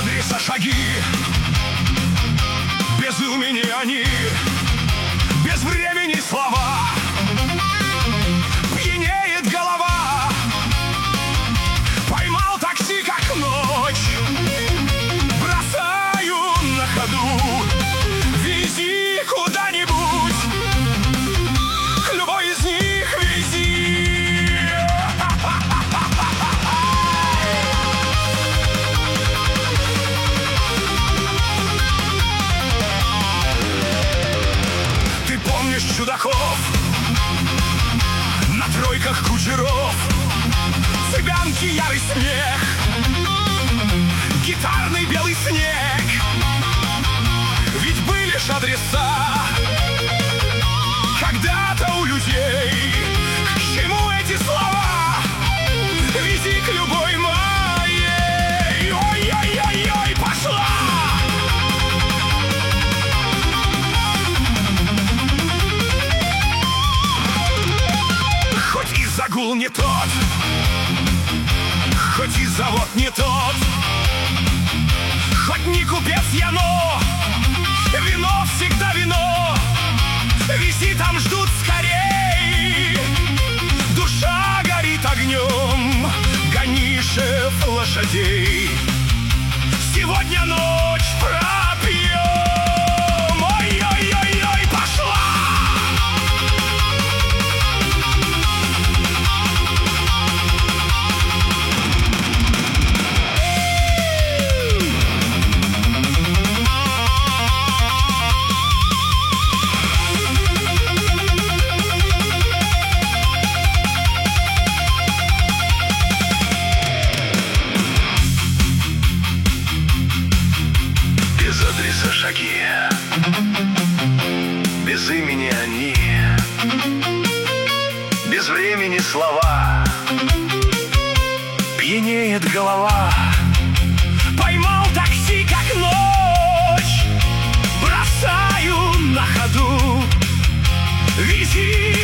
адреса шаги, без имени они, без времени слова. Пьянеет голова, поймал такси, как ночь, бросаю на ходу, вези куда-нибудь, к любой из них вези. Ты помнишь чудаков на тройках кучеров, цыганки ярый смех, гитарный белый снег? Ведь были ж адреса когда-то у людей. К чему эти слова? Вези к любой моей. Ой-ой-ой-ой, пошла! Хоть и загул не тот, хоть и завод не тот, хоть не купец я, но вино всегда вино. Вези, там ждут скорей. Душа горит огнем, гони, шеф, лошадей. Сегодня ночь пропьем. Ой-ой-ой-ой, пошла! Без адреса шаги, без имени они, без времени слова. Пьянеет голова, поймал такси, как ночь, бросаю на ходу, вези